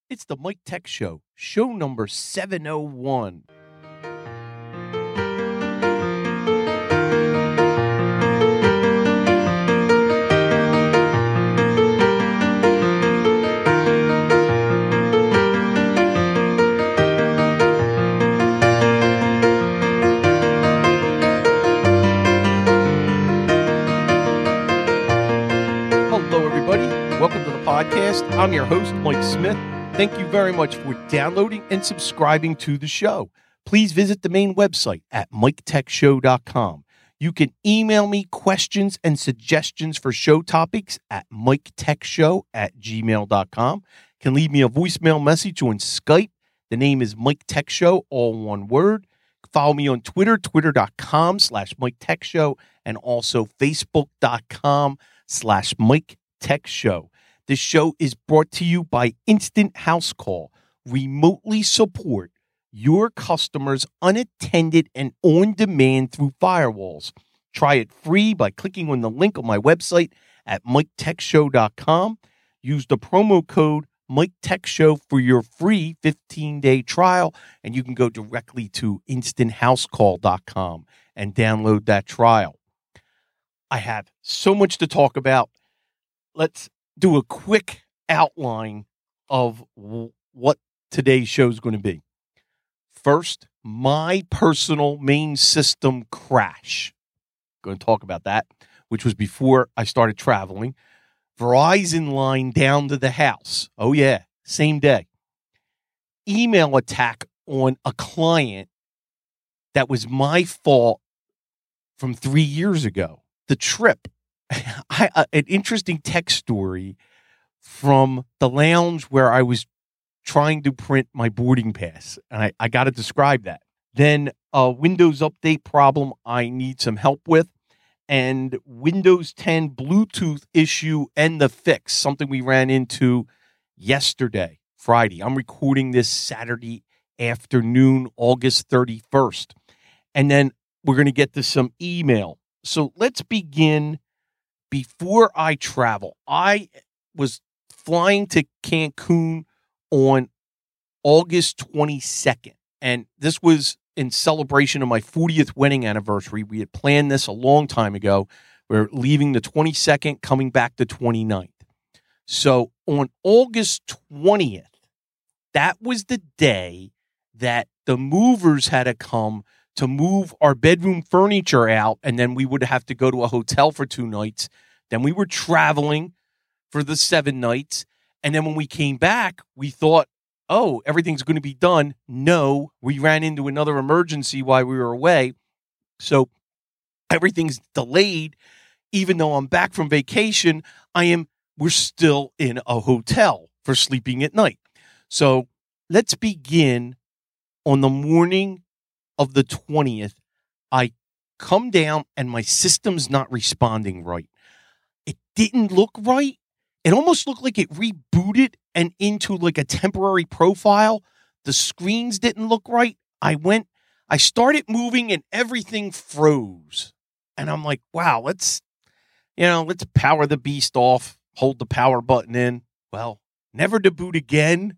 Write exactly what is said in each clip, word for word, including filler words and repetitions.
It's the Mike Tech Show, show number seven oh one. Hello, everybody. Welcome to the podcast. I'm your host, Mike Smith. Thank you very much for downloading and subscribing to the show. Please visit the main website at mike tech show dot com. You can email me questions and suggestions for show topics at mike tech show at gmail dot com. You can leave me a voicemail message on Skype. The name is Mike Tech Show, all one word. Follow me on Twitter, twitter.com slash Mike Tech Show, and also facebook.com slash Mike Tech Show. This show is brought to you by Instant House Call. Remotely support your customers unattended and on demand through firewalls. Try it free by clicking on the link on my website at mike tech show dot com. Use the promo code Mike Tech Show for your free fifteen-day trial, and you can go directly to instant house call dot com and download that trial. I have so much to talk about. Let's do a quick outline of w- what today's show is going to be. First, my personal main system crash. Going to talk about that, which was before I started traveling. Verizon line down to the house. Oh, yeah, same day. Email attack on a client that was my fault from three years ago. The trip. I, uh, an interesting tech story from the lounge where I was trying to print my boarding pass. And I, I got to describe that. Then a Windows update problem I need some help with. And Windows ten Bluetooth issue and the fix, something we ran into yesterday, Friday. I'm recording this Saturday afternoon, August thirty-first. And then we're going to get to some email. So let's begin. Before I travel, I was flying to Cancun on August twenty-second, and this was in celebration of my fortieth wedding anniversary. We had planned this a long time ago. We're leaving the twenty-second, coming back the twenty-ninth. So on August twentieth, that was the day that the movers had to come to move our bedroom furniture out, and then we would have to go to a hotel for two nights. Then we were traveling for the seven nights. And then when we came back, we thought, oh, everything's going to be done. No, we ran into another emergency while we were away. So everything's delayed. Even though I'm back from vacation, I am, we're still in a hotel for sleeping at night. So let's begin on the morning of the twentieth. I come down and my system's not responding right. It didn't look right. It almost looked like it rebooted and into like a temporary profile. The screens didn't look right. I went, I started moving and everything froze. And I'm like, wow, let's, you know, let's power the beast off, hold the power button in. Well, never to boot again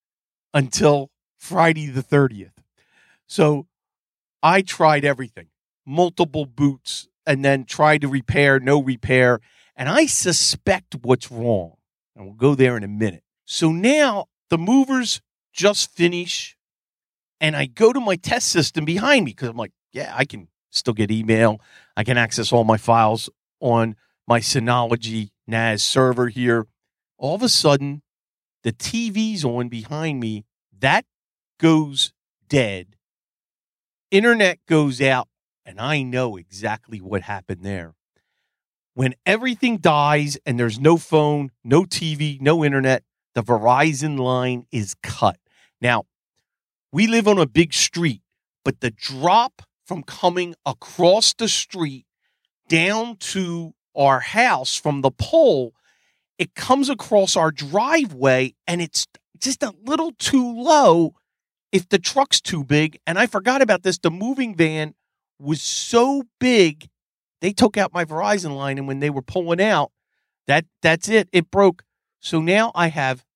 until Friday the thirtieth. So I tried everything, multiple boots, and then tried to repair, no repair. And I suspect what's wrong. And we'll go there in a minute. So now the movers just finish. And I go to my test system behind me because I'm like, yeah, I can still get email. I can access all my files on my Synology N A S server here. All of a sudden, the T V's on behind me. That goes dead. Internet goes out. And I know exactly what happened there. When everything dies and there's no phone, no T V, no internet, the Verizon line is cut. Now, we live on a big street, but the drop from coming across the street down to our house from the pole, it comes across our driveway and it's just a little too low if the truck's too big. And I forgot about this. The moving van was so big, they took out my Verizon line, and when they were pulling out, that that's it. It broke. So now I have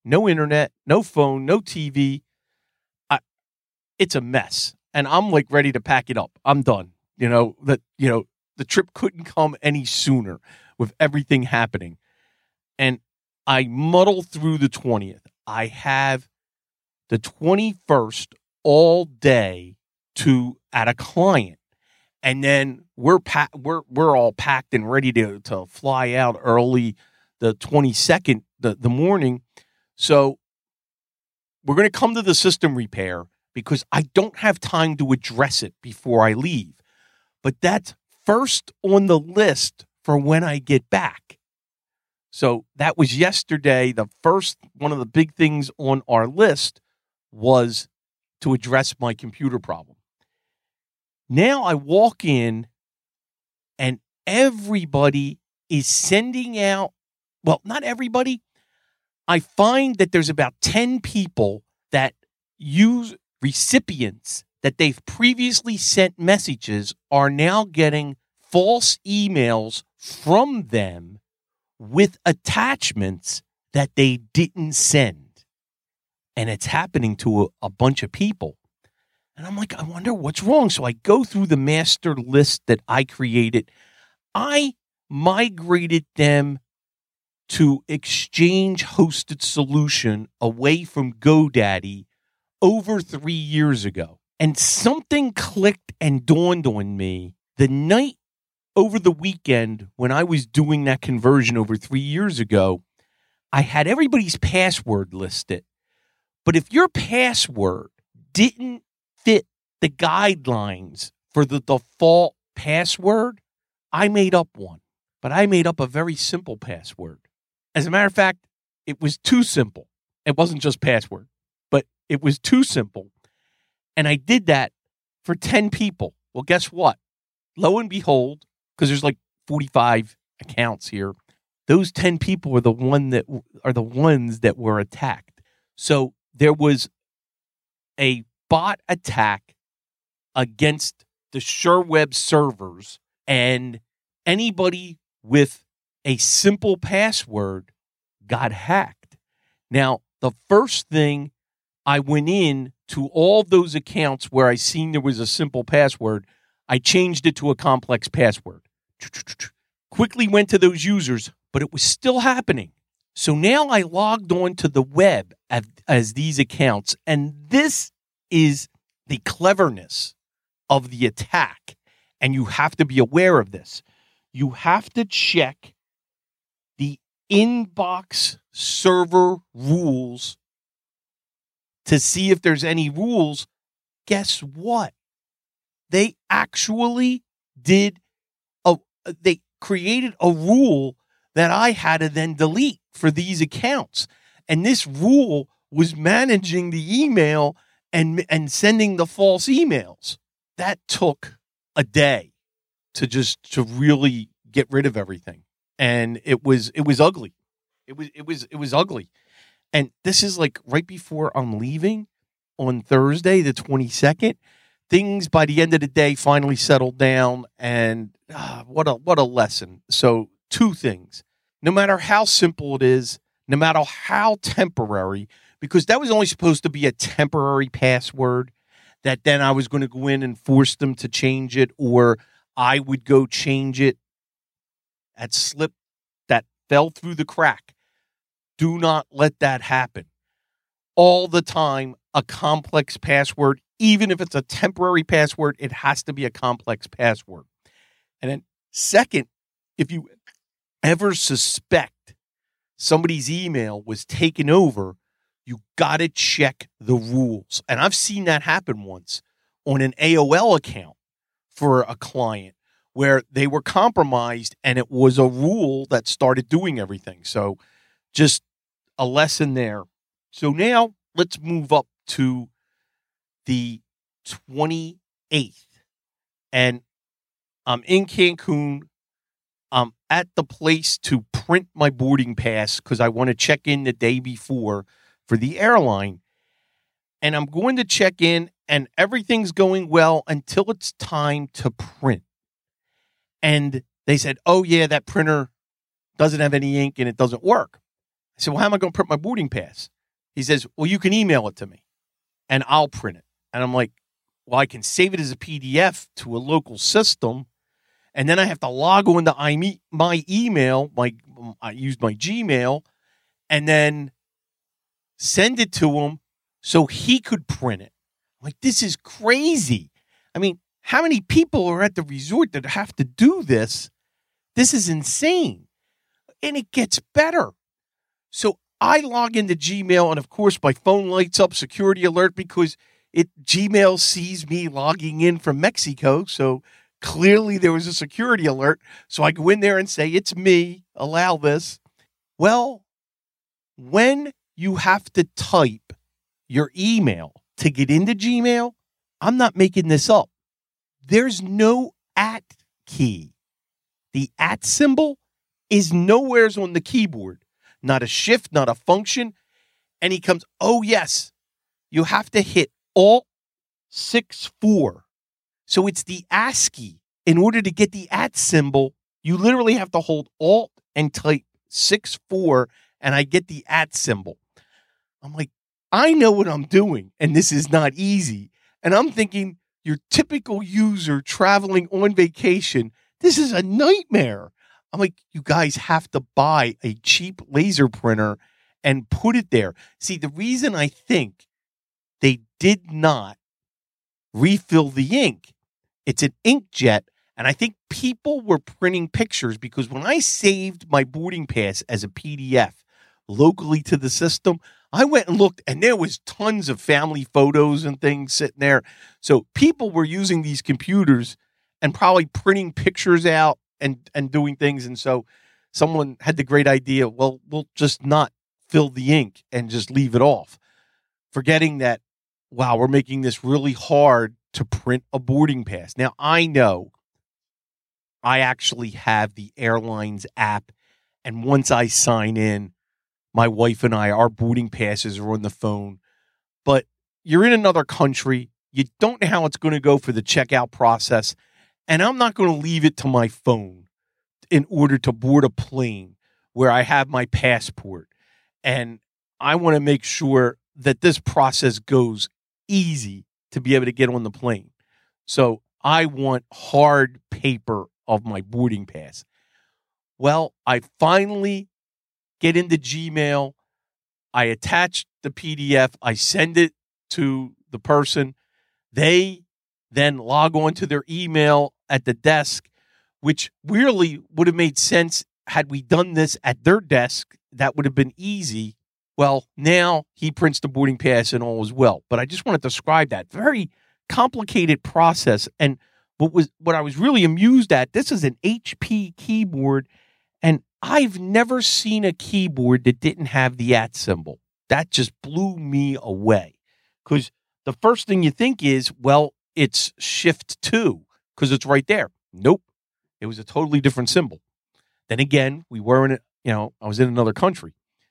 no internet, no phone, no T V. I, it's a mess. And I'm like ready to pack it up. I'm done. You know, that, you know, the trip couldn't come any sooner with everything happening. And I muddle through the twentieth. I have the twenty-first all day to at a client. And then we're pa- we're we're all packed and ready to, to fly out early the twenty-second, the, the morning. So we're going to come to the system repair because I don't have time to address it before I leave. But that's first on the list for when I get back. So that was yesterday. The first one of the big things on our list was to address my computer problem. Now I walk in and everybody is sending out, well, not everybody. I find that there's about ten people that use recipients that they've previously sent messages are now getting false emails from them with attachments that they didn't send. And it's happening to a, a bunch of people. And I'm like, I wonder what's wrong. So I go through the master list that I created. I migrated them to Exchange Hosted Solution away from GoDaddy over three years ago. And something clicked and dawned on me the night over the weekend when I was doing that conversion over three years ago. I had everybody's password listed. But if your password didn't fit the guidelines for the default password, I made up one. But I made up a very simple password. As a matter of fact, it was too simple. It wasn't just password, but it was too simple. And I did that for ten people. Well, guess what? Lo and behold, because there's like forty-five accounts here, those ten people were the one that are the ones that were attacked. So there was a bot attack against the SureWeb servers, and anybody with a simple password got hacked. Now, the first thing, I went in to all those accounts where I seen there was a simple password. I changed it to a complex password. Quickly went to those users, but it was still happening. So now I logged on to the web as, as these accounts, and this is the cleverness of the attack, and you have to be aware of this. You have to check the inbox server rules to see if there's any rules. Guess what? They actually did a, they created a rule that I had to then delete for these accounts. And this rule was managing the email and and sending the false emails. That took a day to just to really get rid of everything. And it was it was ugly. It was it was it was ugly. And this is like right before I'm leaving on Thursday, the twenty-second. Things by the end of the day finally settled down, and ah, what a what a lesson. So two things. No matter how simple it is, no matter how temporary, because that was only supposed to be a temporary password that then I was going to go in and force them to change it, or I would go change it. That slip, that fell through the crack. Do not let that happen. All the time, a complex password, even if it's a temporary password, it has to be a complex password. And then second, if you ever suspect somebody's email was taken over, you got to check the rules. And I've seen that happen once on an A O L account for a client where they were compromised and it was a rule that started doing everything. So just a lesson there. So now let's move up to the twenty-eighth. And I'm in Cancun. I'm at the place to print my boarding pass because I want to check in the day before for the airline. And I'm going to check in and everything's going well until it's time to print. And they said, oh, yeah, that printer doesn't have any ink and it doesn't work. I said, well, how am I going to print my boarding pass? He says, well, you can email it to me and I'll print it. And I'm like, well, I can save it as a P D F to a local system. And then I have to log on to my email. My, I used my Gmail and then send it to him so he could print it. I'm like, this is crazy. I mean, how many people are at the resort that have to do this? This is insane. And it gets better. So I log into Gmail, and of course, my phone lights up security alert because it Gmail sees me logging in from Mexico. So clearly there was a security alert. So I go in there and say, it's me, allow this. Well, when you have to type your email to get into Gmail, I'm not making this up. There's no at key. The at symbol is nowheres on the keyboard. Not a shift, not a function. And he comes, oh, yes, you have to hit Alt six four. So it's the ASCII. In order to get the at symbol, you literally have to hold Alt and type six four, and I get the at symbol. I'm like, I know what I'm doing, and this is not easy. And I'm thinking, your typical user traveling on vacation, this is a nightmare. I'm like, you guys have to buy a cheap laser printer and put it there. See, the reason I think they did not refill the ink, it's an inkjet, and I think people were printing pictures because when I saved my boarding pass as a P D F locally to the system, I went and looked, and there was tons of family photos and things sitting there. So people were using these computers and probably printing pictures out and, and doing things. And so someone had the great idea, well, we'll just not fill the ink and just leave it off, forgetting that, wow, we're making this really hard to print a boarding pass. Now, I know I actually have the airlines app, and once I sign in, my wife and I, our boarding passes are on the phone. But you're in another country. You don't know how it's going to go for the checkout process. And I'm not going to leave it to my phone in order to board a plane where I have my passport. And I want to make sure that this process goes easy to be able to get on the plane. So I want hard paper of my boarding pass. Well, I finally get into Gmail. I attach the P D F. I send it to the person. They then log on to their email at the desk, which really would have made sense had we done this at their desk. That would have been easy. Well, now he prints the boarding pass and all is well. But I just want to describe that very complicated process. And what was what I was really amused at, this is an H P keyboard, and I've never seen a keyboard that didn't have the at symbol. That just blew me away. Because the first thing you think is, well, it's shift two, because it's right there. Nope. It was a totally different symbol. Then again, we were in, a, you know, I was in another country.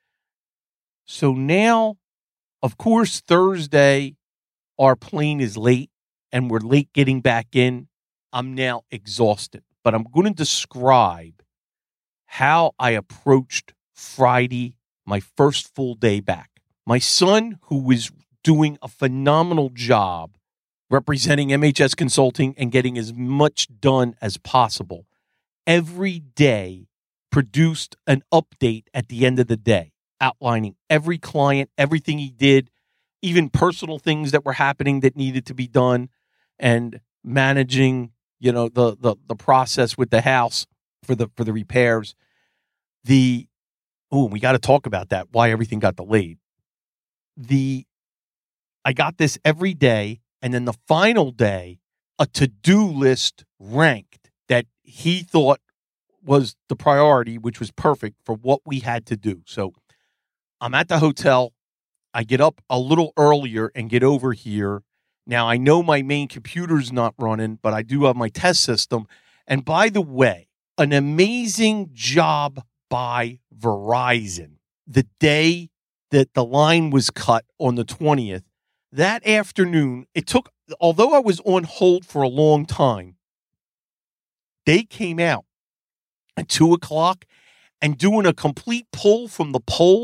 So now, of course, Thursday, our plane is late, and we're late getting back in. I'm now exhausted. But I'm going to describe how I approached Friday, my first full day back. My son, who was doing a phenomenal job representing M H S Consulting and getting as much done as possible, every day produced an update at the end of the day, outlining every client, everything he did, even personal things that were happening that needed to be done, and managing, you know, the the the process with the house for the for the repairs. The oh, we got to talk about that, why everything got delayed. The I got this every day, and then the final day, a to-do list ranked that he thought was the priority, which was perfect for what we had to do. So I'm at the hotel. I get up a little earlier and get over here. Now, I know my main computer's not running, but I do have my test system. And by the way, an amazing job by Verizon. The day that the line was cut on the twentieth, that afternoon, it took, although I was on hold for a long time, they came out at two o'clock and doing a complete pull from the polls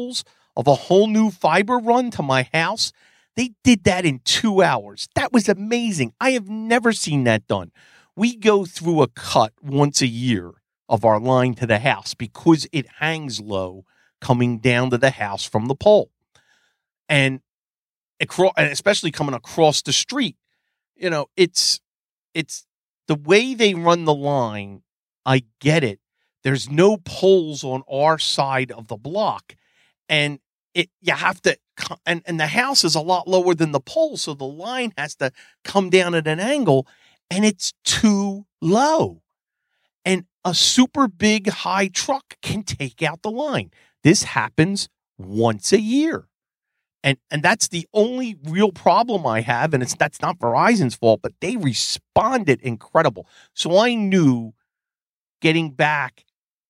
of a whole new fiber run to my house. They did that in two hours. That was amazing. I have never seen that done. We go through a cut once a year of our line to the house because it hangs low coming down to the house from the pole. And, across, and especially coming across the street, you know, it's it's the way they run the line. I get it. There's no poles on our side of the block. And it you have to, and, and the house is a lot lower than the pole, so the line has to come down at an angle, and it's too low. And a super big high truck can take out the line. This happens once a year. And and that's the only real problem I have, and it's that's not Verizon's fault, but they responded incredible. So I knew getting back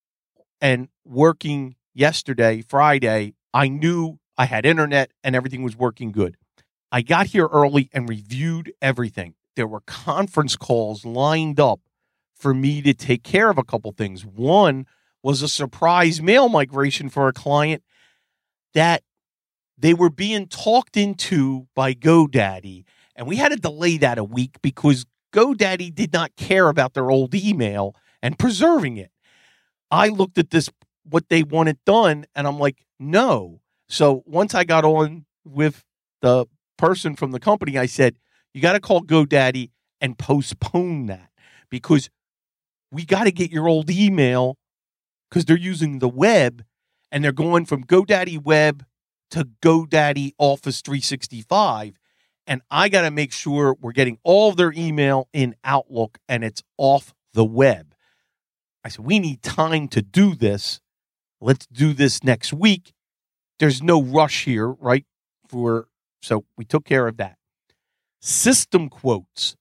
and working yesterday, Friday, I knew I had internet and everything was working good. I got here early and reviewed everything. There were conference calls lined up for me to take care of a couple things. One was a surprise mail migration for a client that they were being talked into by GoDaddy, and we had to delay that a week because GoDaddy did not care about their old email and preserving it. I looked at this, what they wanted done, and I'm like, no. So once I got on with the person from the company, I said, you got to call GoDaddy and postpone that because we got to get your old email because they're using the web and they're going from GoDaddy Web to GoDaddy Office three sixty-five. And I got to make sure we're getting all of their email in Outlook and it's off the web. I said, we need time to do this. Let's do this next week. There's no rush here, right? For so we took care of that. System quotes.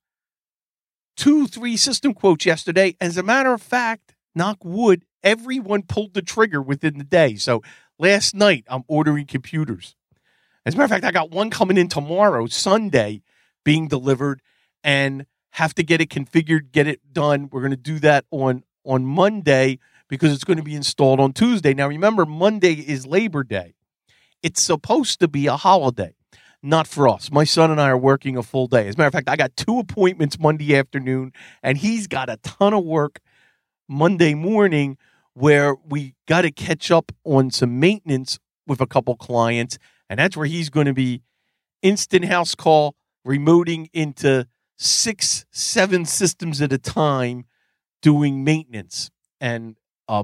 Two, three system quotes yesterday. As a matter of fact, knock wood, everyone pulled the trigger within the day. So last night, I'm ordering computers. As a matter of fact, I got one coming in tomorrow, Sunday, being delivered, and have to get it configured, get it done. We're going to do that on, on Monday because it's going to be installed on Tuesday. Now, remember, Monday is Labor Day. It's supposed to be a holiday. Not for us. My son and I are working a full day. As a matter of fact, I got two appointments Monday afternoon, and he's got a ton of work Monday morning where we got to catch up on some maintenance with a couple clients, and that's where he's going to be instant house call, remoting into six, seven systems at a time doing maintenance. And uh,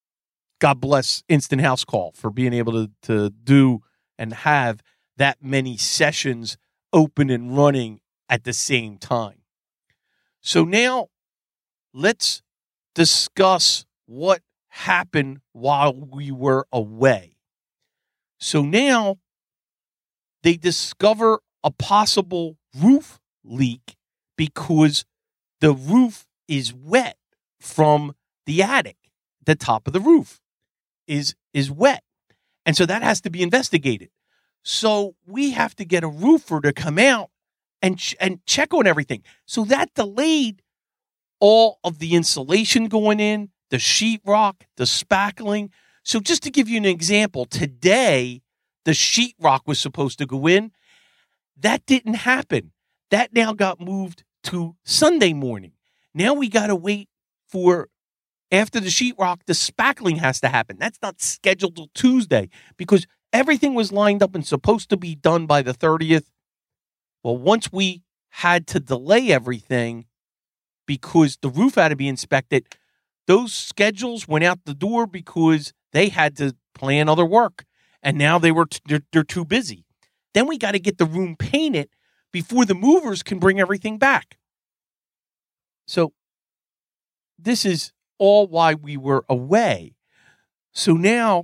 God bless Instant House Call for being able to, to do and have that many sessions open and running at the same time. So now let's discuss what happened while we were away. So now they discover a possible roof leak because the roof is wet from the attic. The top of the roof is, is wet. And so that has to be investigated. So we have to get a roofer to come out and ch- and check on everything. So that delayed all of the insulation going in, the sheetrock, the spackling. So just to give you an example, today the sheetrock was supposed to go in. That didn't happen. That now got moved to Sunday morning. Now we got to wait for, after the sheetrock, the spackling has to happen. That's not scheduled till Tuesday because everything was lined up and supposed to be done by the thirtieth. Well, once we had to delay everything because the roof had to be inspected, those schedules went out the door because they had to plan other work. And now they were t- they're, they're too busy. Then we got to get the room painted before the movers can bring everything back. So this is all why we were away. So now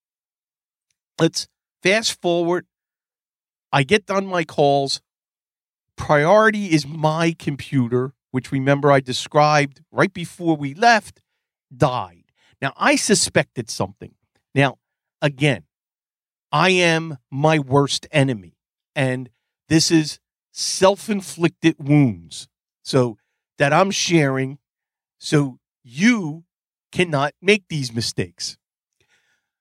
let's fast forward. I get done my calls. Priority is my computer, which remember I described right before we left, died. Now, I suspected something. Now, again, I am my worst enemy, and this is self-inflicted wounds. So that I'm sharing so you cannot make these mistakes.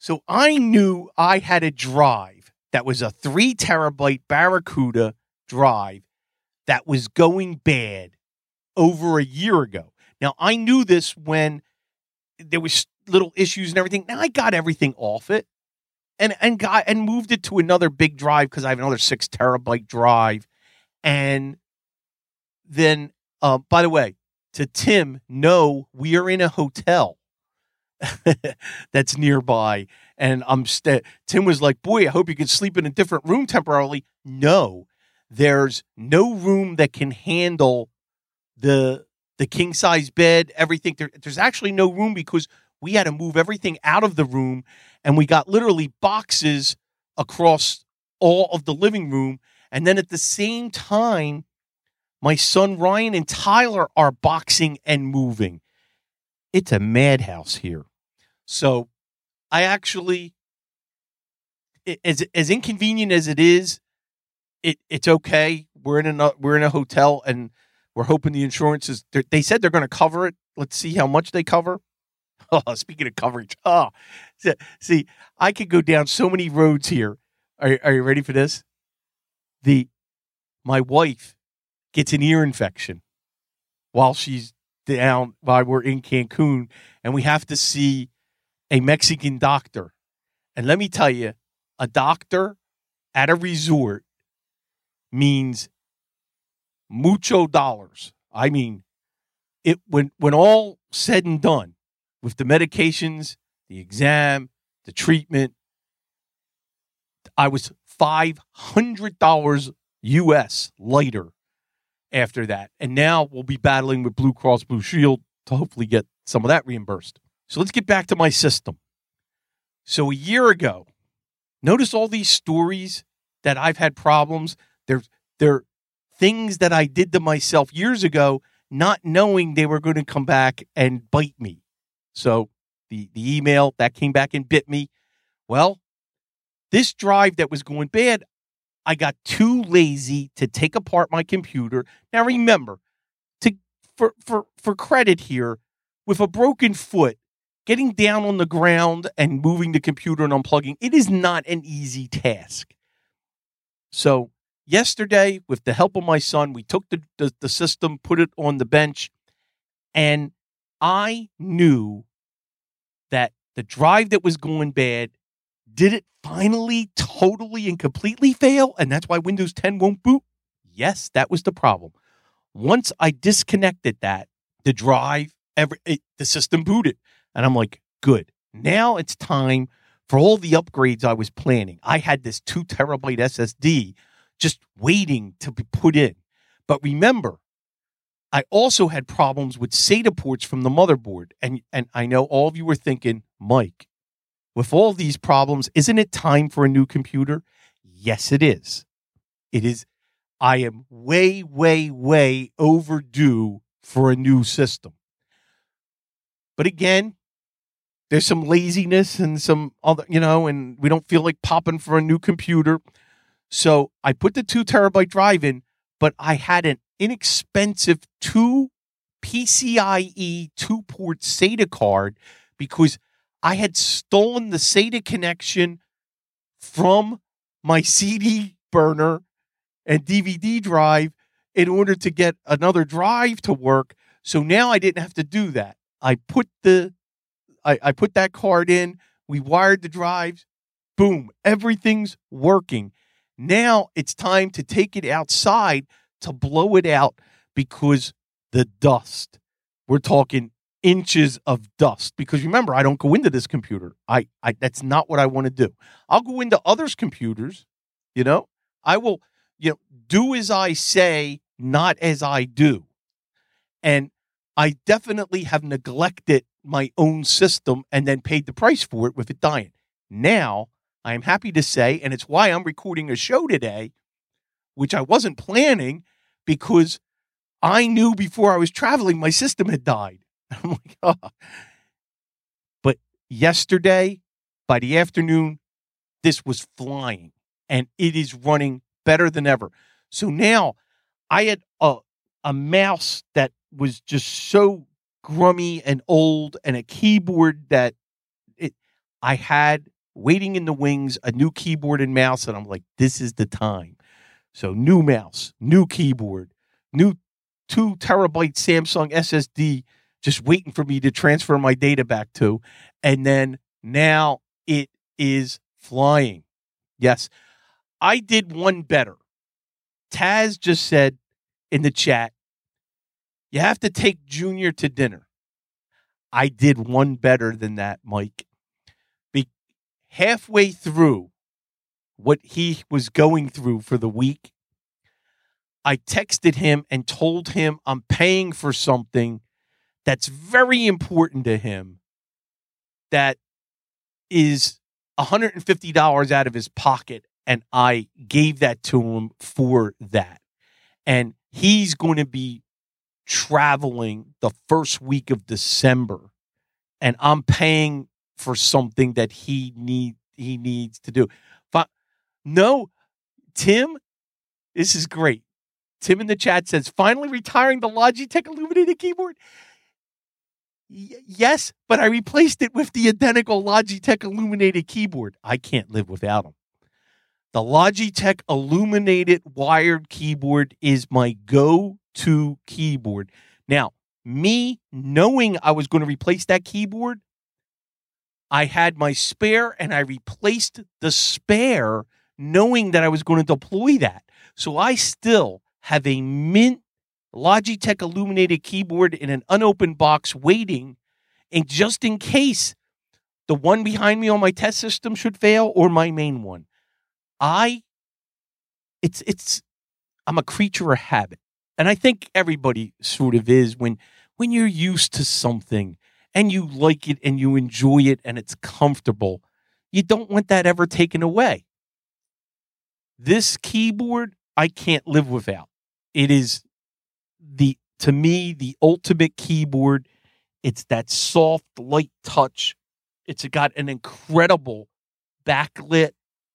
So I knew I had a drive that was a three terabyte Barracuda drive that was going bad over a year ago. Now, I knew this when there was little issues and everything. Now I got everything off it and and got and moved it to another big drive because I have another six terabyte drive. And then, uh, by the way, to Tim, no, we are in a hotel that's nearby. And I'm st- Tim was like, boy, I hope you can sleep in a different room temporarily. No, there's no room that can handle the the king size bed, everything. There, there's actually no room because we had to move everything out of the room, and we got literally boxes across all of the living room. And then at the same time, my son Ryan and Tyler are boxing and moving. It's a madhouse here. So I actually, as as inconvenient as it is, it it's okay. We're in a we're in a hotel, and we're hoping the insurance is. They said they're going to cover it. Let's see how much they cover. Oh, speaking of coverage, oh, see, I could go down so many roads here. Are are you ready for this? The my wife gets an ear infection while she's down while we're in Cancun, and we have to see a Mexican doctor. And let me tell you, a doctor at a resort means mucho dollars. I mean, it when when all said and done, with the medications, the exam, the treatment, I was five hundred dollars U S lighter after that. And now we'll be battling with Blue Cross Blue Shield to hopefully get some of that reimbursed. So let's get back to my system. So a year ago, notice all these stories that I've had problems. They're, they're things that I did to myself years ago, not knowing they were going to come back and bite me. So the, the email that came back and bit me. Well, this drive that was going bad, I got too lazy to take apart my computer. Now remember, to for for for credit here, with a broken foot, getting down on the ground and moving the computer and unplugging, it is not an easy task. So yesterday, with the help of my son, we took the, the, the system, put it on the bench, and I knew that the drive that was going bad, did it finally totally and completely fail? And that's why Windows ten won't boot? Yes, that was the problem. Once I disconnected that, the drive, every it, the system booted. And I'm like, good. Now it's time for all the upgrades I was planning. I had this two terabyte S S D just waiting to be put in. But remember, I also had problems with SATA ports from the motherboard. And, and I know all of you were thinking, Mike, with all these problems, isn't it time for a new computer? Yes, it is. It is. I am way, way, way overdue for a new system. But again, there's some laziness and some other, you know, and we don't feel like popping for a new computer. So I put the two terabyte drive in, but I had an inexpensive two PCIe two port SATA card because I had stolen the SATA connection from my C D burner and D V D drive in order to get another drive to work. So now I didn't have to do that. I put the I, I put that card in, we wired the drives, boom, everything's working. Now it's time to take it outside to blow it out because the dust, we're talking inches of dust, because remember, I don't go into this computer. I, I that's not what I want to do. I'll go into others' computers, you know. I will, you know, do as I say, not as I do. And I definitely have neglected my own system and then paid the price for it with it dying. Now, I am happy to say, and it's why I'm recording a show today, which I wasn't planning, because I knew before I was traveling my system had died. I'm like, oh. But yesterday, by the afternoon, this was flying, and it is running better than ever. So now I had a, a mouse that was just so grummy and old, and a keyboard that it I had waiting in the wings, a new keyboard and mouse, and I'm like, this is the time. So new mouse, new keyboard, new two terabyte Samsung S S D just waiting for me to transfer my data back to. And then now it is flying. Yes, I did one better. Taz just said in the chat, you have to take Junior to dinner. I did one better than that, Mike. Be- halfway through what he was going through for the week, I texted him and told him I'm paying for something that's very important to him that is one hundred fifty dollars out of his pocket, and I gave that to him for that. And he's going to be traveling the first week of December, and I'm paying for something that he need he needs to do. But no, Tim, this is great. Tim in the chat says, finally retiring the Logitech illuminated keyboard. Y- yes, but I replaced it with the identical Logitech illuminated keyboard. I can't live without them. The Logitech illuminated wired keyboard is my go-to keyboard. Now, me knowing I was going to replace that keyboard, I had my spare and I replaced the spare knowing that I was going to deploy that. So I still have a mint Logitech illuminated keyboard in an unopened box waiting, and just in case the one behind me on my test system should fail or my main one. I, it's, it's, I'm a creature of habit. And I think everybody sort of is when, when you're used to something and you like it and you enjoy it and it's comfortable, you don't want that ever taken away. This keyboard, I can't live without. It is the, to me, the ultimate keyboard. It's that soft, light touch. It's got an incredible backlit.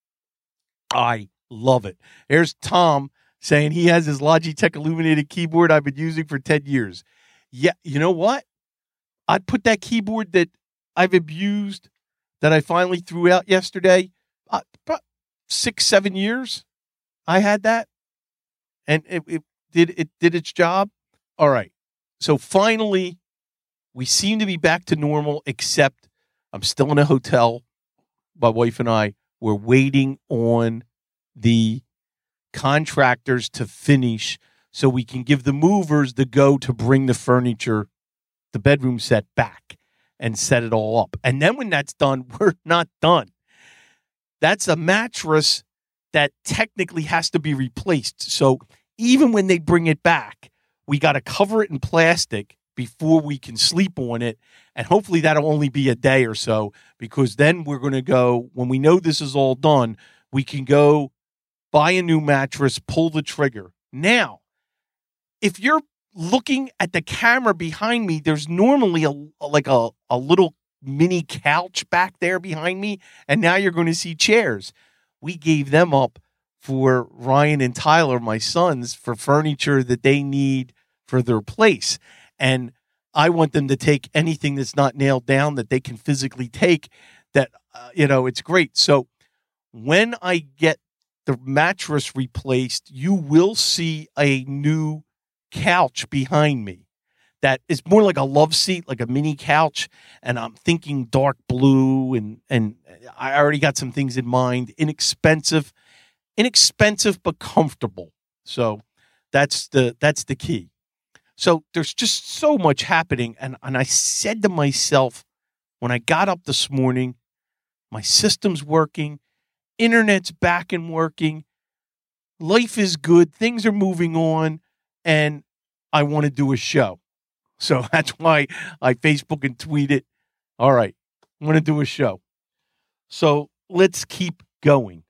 I love it. There's Tom saying he has his Logitech illuminated keyboard I've been using for ten years. Yeah, you know what? I'd put that keyboard that I've abused, that I finally threw out yesterday, uh, about six, seven years. I had that, and it, it did it did its job. All right. So finally, we seem to be back to normal, except I'm still in a hotel. My wife and I were waiting on the contractors to finish so we can give the movers the go to bring the furniture, the bedroom set back and set it all up. And then when that's done, we're not done. That's a mattress that technically has to be replaced. So even when they bring it back, we got to cover it in plastic before we can sleep on it. And hopefully that'll only be a day or so, because then we're going to go, when we know this is all done, we can go buy a new mattress, pull the trigger. Now, if you're looking at the camera behind me, there's normally a like a, a little mini couch back there behind me, and now you're going to see chairs. We gave them up for Ryan and Tyler, my sons, for furniture that they need for their place. And I want them to take anything that's not nailed down that they can physically take, that, uh, you know, it's great. So when I get the mattress replaced, you will see a new couch behind me that is more like a love seat, like a mini couch. And I'm thinking dark blue, and, and I already got some things in mind. Inexpensive, inexpensive, but comfortable. So that's the, that's the key. So there's just so much happening. And, and I said to myself, when I got up this morning, my system's working, internet's back and working, life is good, things are moving on, and I want to do a show. So that's why I Facebook and tweet it. All right, I want to do a show. So let's keep going.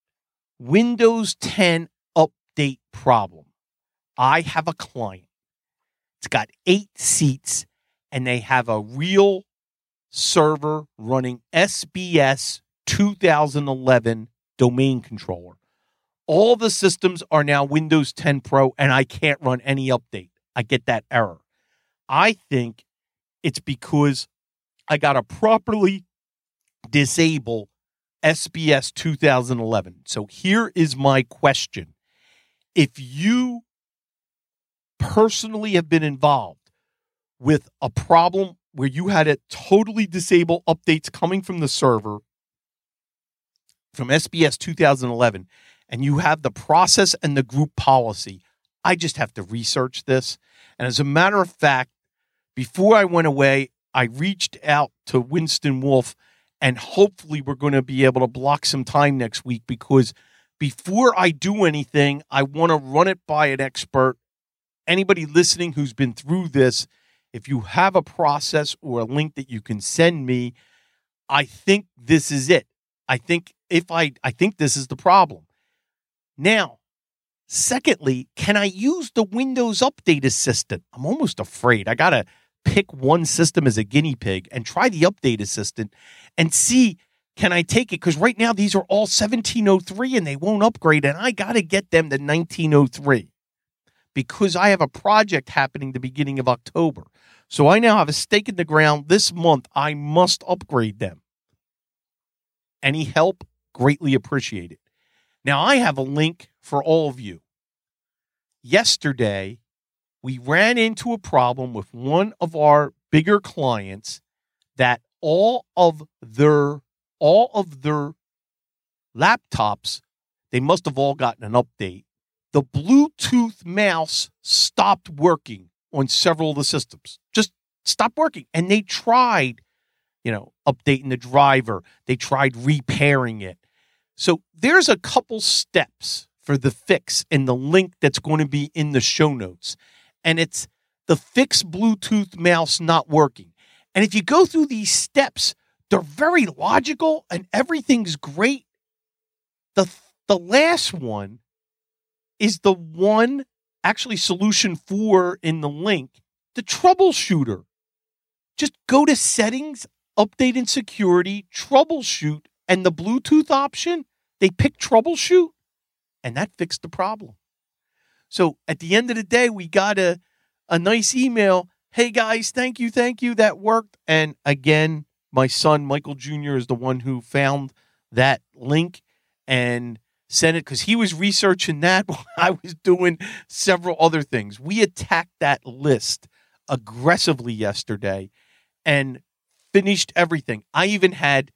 Windows ten update problem. I have a client. It's got eight seats, and they have a real server running S B S two thousand eleven domain controller. All the systems are now Windows ten Pro, and I can't run any update. I get that error. I think it's because I got to properly disable S B S two thousand eleven. So here is my question. If you personally have been involved with a problem where you had to totally disable updates coming from the server from S B S two thousand eleven, and you have the process and the group policy, I just have to research this. And as a matter of fact, before I went away, I reached out to Winston Wolfe, and hopefully we're going to be able to block some time next week, because before I do anything, I want to run it by an expert. Anybody listening who's been through this, if you have a process or a link that you can send me, I think this is it. I think if I, I think this is the problem. Now, secondly, can I use the Windows Update Assistant? I'm almost afraid. I got to pick one system as a guinea pig and try the Update Assistant and see, can I take it? Because right now these are all seventeen oh three and they won't upgrade, and I got to get them to nineteen oh three because I have a project happening the beginning of October. So I now have a stake in the ground. This month, I must upgrade them. Any help? Greatly appreciated. Now, I have a link for all of you. Yesterday, we ran into a problem with one of our bigger clients that all of their all of their laptops, they must have all gotten an update. The Bluetooth mouse stopped working on several of the systems. Just stopped working. And they tried, you know, updating the driver. They tried repairing it. So there's a couple steps for the fix in the link that's going to be in the show notes. And it's the fix Bluetooth mouse not working. And if you go through these steps, they're very logical and everything's great. The, the last one is the one, actually solution four in the link, the troubleshooter. Just go to settings, update and security, troubleshoot, and the Bluetooth option, they pick troubleshoot, and that fixed the problem. So at the end of the day, we got a, a nice email. Hey guys, thank you, thank you. That worked. And again, my son, Michael Junior, is the one who found that link and sent it because he was researching that while I was doing several other things. We attacked that list aggressively yesterday and finished everything. I even had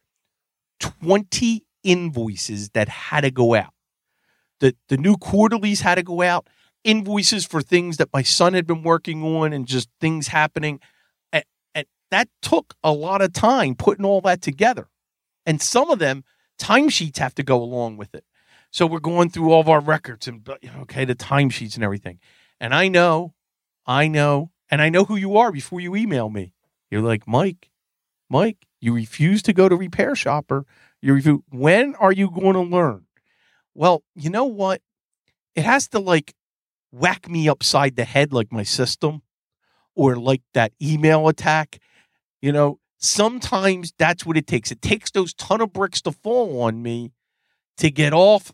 twenty invoices that had to go out. The, the new quarterlies had to go out. Invoices for things that my son had been working on and just things happening. And, and that took a lot of time putting all that together. And some of them, timesheets have to go along with it. So we're going through all of our records and, okay, the timesheets and everything. And I know, I know, and I know who you are before you email me. You're like, Mike, Mike, you refuse to go to Repair Shopper. You refuse. When are you going to learn? Well, you know what? It has to like whack me upside the head like my system or like that email attack. You know, sometimes that's what it takes. It takes those ton of bricks to fall on me to get off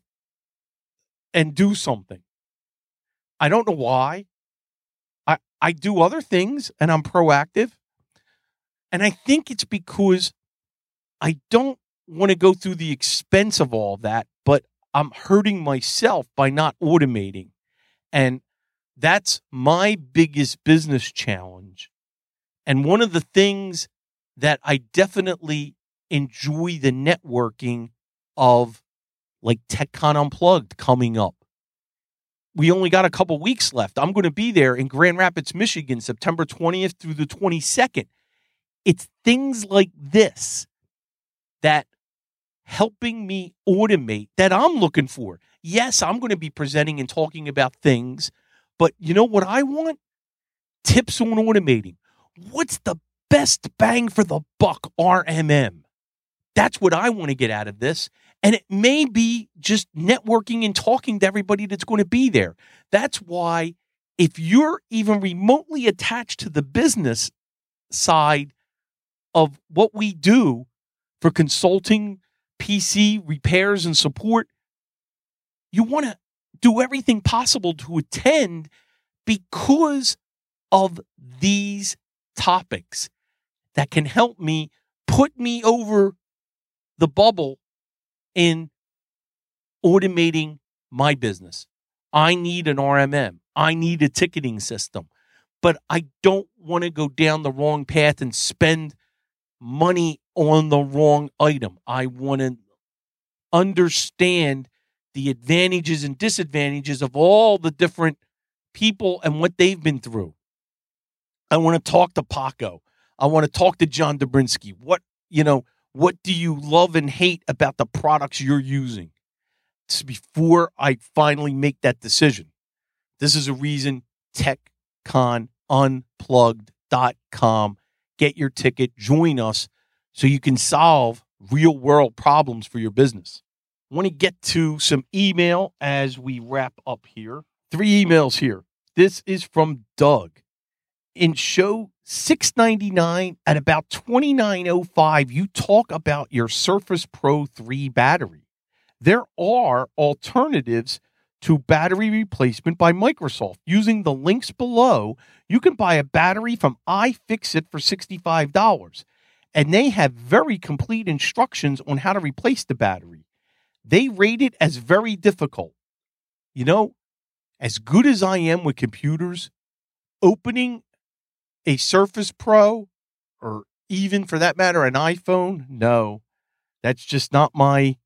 and do something. I don't know why. I, I do other things and I'm proactive. And I think it's because I don't want to go through the expense of all that, but I'm hurting myself by not automating. And that's my biggest business challenge. And one of the things that I definitely enjoy the networking of, like TechCon Unplugged coming up. We only got a couple weeks left. I'm going to be there in Grand Rapids, Michigan, September twentieth through the twenty-second. It's things like this that helping me automate that I'm looking for. Yes, I'm going to be presenting and talking about things, but you know what I want? Tips on automating. What's the best bang for the buck R M M? That's what I want to get out of this. And it may be just networking and talking to everybody that's going to be there. That's why if you're even remotely attached to the business side of what we do for consulting, P C repairs and support, you want to do everything possible to attend because of these topics that can help me put me over the bubble in automating my business. I need an R M M. I need a ticketing system. But I don't want to go down the wrong path and spend money on the wrong item. I want to understand the advantages and disadvantages of all the different people and what they've been through. I want to talk to Paco. I want to talk to John Dobrinsky. What, you know, what do you love and hate about the products you're using? This is before I finally make that decision. This is a reason tech con unplugged dot com. Get your ticket, join us so you can solve real world problems for your business. I want to get to some email as we wrap up here. Three emails here. This is from Doug. In show six ninety-nine at about twenty-nine oh five, you talk about your Surface Pro three battery. There are alternatives to battery replacement by Microsoft. Using the links below, you can buy a battery from iFixit for sixty-five dollars, and they have very complete instructions on how to replace the battery. They rate it as very difficult. You know, as good as I am with computers, opening a Surface Pro, or even for that matter, an iPhone, no, that's just not my,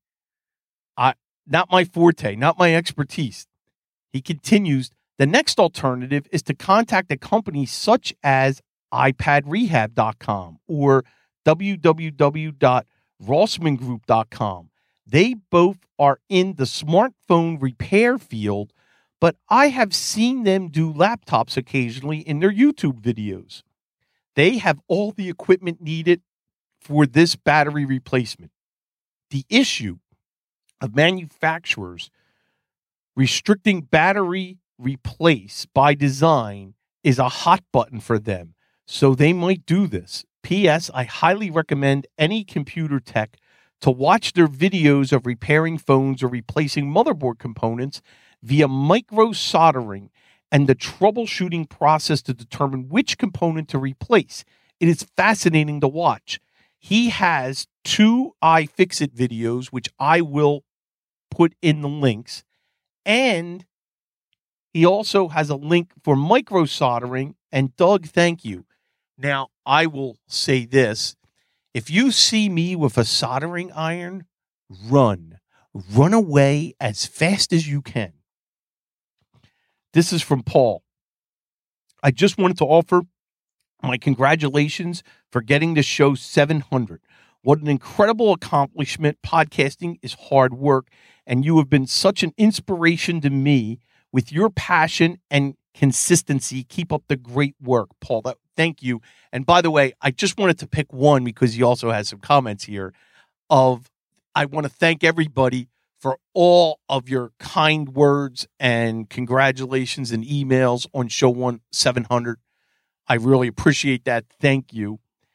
I, not my forte, not my expertise. He continues, the next alternative is to contact a company such as i pad rehab dot com or w w w dot rossman group dot com. They both are in the smartphone repair field, but I have seen them do laptops occasionally in their YouTube videos. They have all the equipment needed for this battery replacement. The issue of manufacturers restricting battery replace by design is a hot button for them, so they might do this. P S. I highly recommend any computer tech to watch their videos of repairing phones or replacing motherboard components via micro soldering and the troubleshooting process to determine which component to replace. It is fascinating to watch. He has two iFixit videos, which I will put in the links, and he also has a link for micro soldering. And Doug, thank you. Now, I will say this. If you see me with a soldering iron, run. Run away as fast as you can. This is from Paul. I just wanted to offer my congratulations for getting to show seven hundred. What an incredible accomplishment. Podcasting is hard work, and you have been such an inspiration to me with your passion and consistency. Keep up the great work, Paul. That, thank you. And by the way, I just wanted to pick one because he also has some comments here of, I want to thank everybody for all of your kind words and congratulations and emails on show one seven hundred. I really appreciate that. Thank you.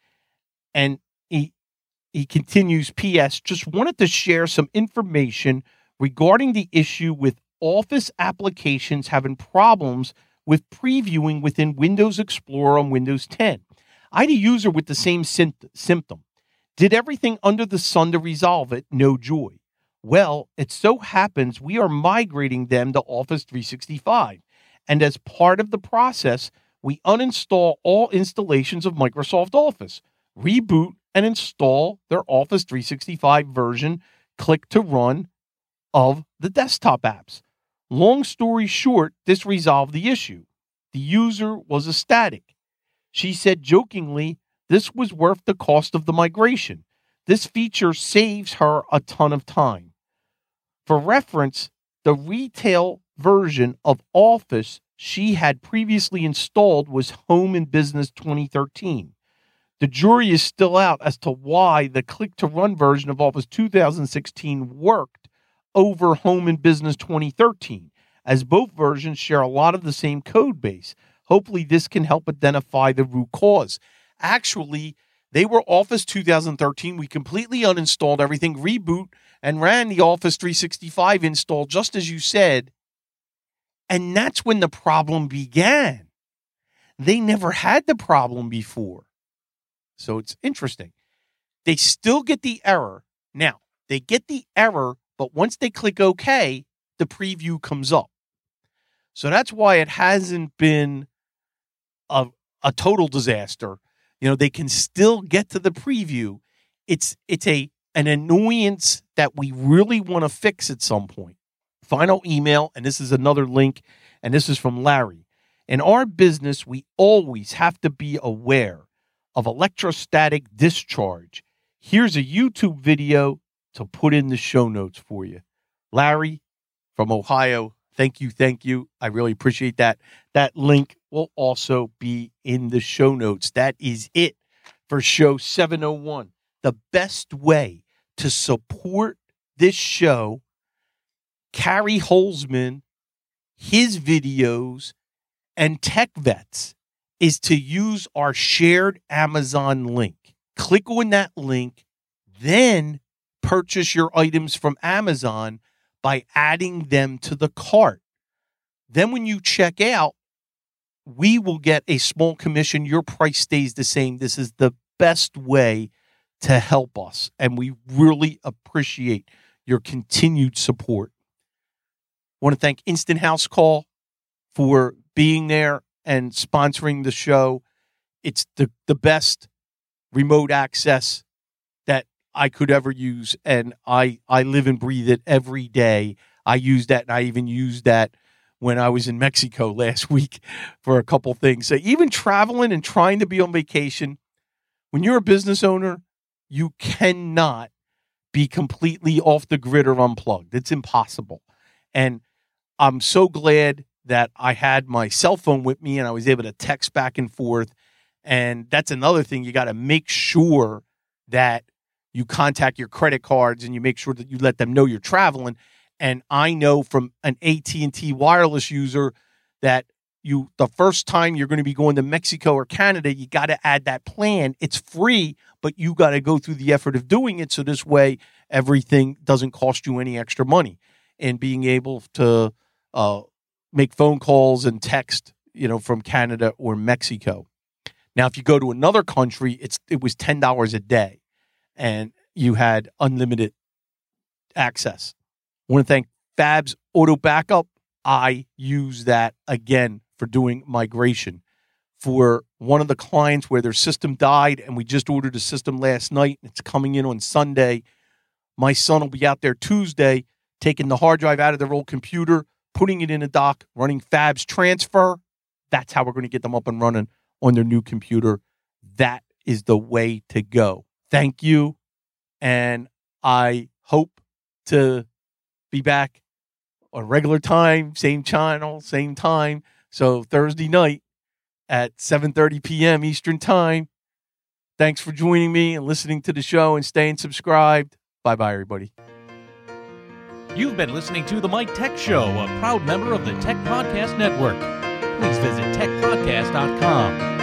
And he, he continues, P S. Just wanted to share some information regarding the issue with Office applications having problems with previewing within Windows Explorer on Windows ten. I had a user with the same symptom. Did everything under the sun to resolve it. No joy. Well, it so happens we are migrating them to Office three sixty-five. And as part of the process, we uninstall all installations of Microsoft Office, reboot, and install their Office three sixty-five version, click to run, of the desktop apps. Long story short, this resolved the issue. The user was ecstatic. She said jokingly, this was worth the cost of the migration. This feature saves her a ton of time. For reference, the retail version of Office she had previously installed was Home and Business twenty thirteen. The jury is still out as to why the click-to-run version of Office two thousand sixteen worked over Home and Business twenty thirteen, as both versions share a lot of the same code base. Hopefully this can help identify the root cause. Actually, they were Office two thousand thirteen. We completely uninstalled everything, reboot, and ran the Office three sixty-five install, just as you said. And that's when the problem began. They never had the problem before. So it's interesting. They still get the error. Now, They get the error, but once they click OK, the preview comes up. So that's why it hasn't been a, a total disaster. You know, they can still get to the preview. It's it's a an annoyance that we really want to fix at some point. Final email, and this is another link, and this is from Larry. In our business, we always have to be aware of electrostatic discharge. Here's a YouTube video to put in the show notes for you. Larry from Ohio, thank you, thank you. I really appreciate that. That link will also be in the show notes. That is it for show seven oh one. The best way to support this show, Carrie Holzman, his videos, and Tech Vets, is to use our shared Amazon link. Click on that link, then purchase your items from Amazon by adding them to the cart. Then when you check out, we will get a small commission. Your price stays the same. This is the best way to help us, and we really appreciate your continued support. I want to thank Instant House Call for being there and sponsoring the show. It's the, the best remote access that I could ever use, and I, I live and breathe it every day. I use that, and I even used that when I was in Mexico last week for a couple things. So even traveling and trying to be on vacation, when you're a business owner, you cannot be completely off the grid or unplugged. It's impossible. And I'm so glad that I had my cell phone with me and I was able to text back and forth. And that's another thing. You got to make sure that you contact your credit cards and you make sure that you let them know you're traveling. And I know from an A T and T wireless user that you, the first time you're going to be going to Mexico or Canada, you got to add that plan. It's free, but you got to go through the effort of doing it. So this way, everything doesn't cost you any extra money. And being able to uh, make phone calls and text, you know, from Canada or Mexico. Now, if you go to another country, it's it was ten dollars a day, and you had unlimited access. I want to thank Fab's Auto Backup. I use that again for doing migration. For one of the clients where their system died, and we just ordered a system last night, and it's coming in on Sunday. My son will be out there Tuesday, taking the hard drive out of their old computer, putting it in a dock, running Fab's transfer. That's how we're going to get them up and running on their new computer. That is the way to go. Thank you. And I hope to be back on regular time, same channel, same time. So Thursday night at seven thirty p.m. Eastern time. Thanks for joining me and listening to the show and staying subscribed. Bye-bye, everybody. You've been listening to The Mike Tech Show, a proud member of the Tech Podcast Network. Please visit tech podcast dot com.